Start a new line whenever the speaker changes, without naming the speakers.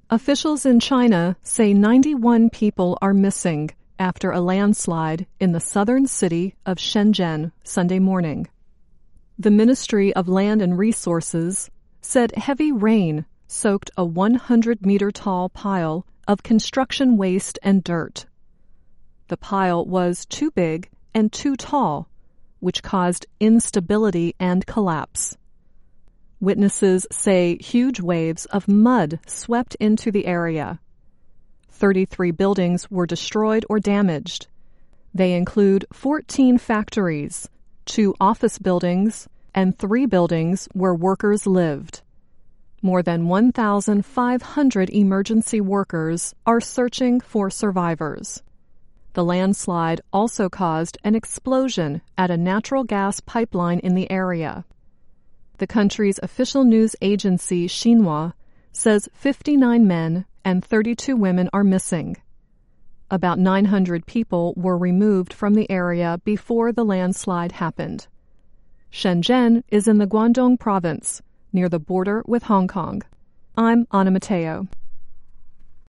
Officials in China say 91 people are missing after a landslide in the southern city of Shenzhen Sunday morning. The Ministry of Land and Resources said heavy rain soaked a 100-meter-tall pile of construction waste and dirt. The pile was too big and too tall, which caused instability and collapse. Witnesses say huge waves of mud swept into the area. 33 buildings were destroyed or damaged. They include 14 factories, 2 office buildings, and 3 buildings where workers lived. More than 1,500 emergency workers are searching for survivors. The landslide also caused an explosion at a natural gas pipeline in the area. The country's official news agency, Xinhua, says 59 men and 32 women are missing. About 900 people were removed from the area before the landslide happened. Shenzhen is in the Guangdong province, near the border with Hong Kong. I'm Anna Mateo.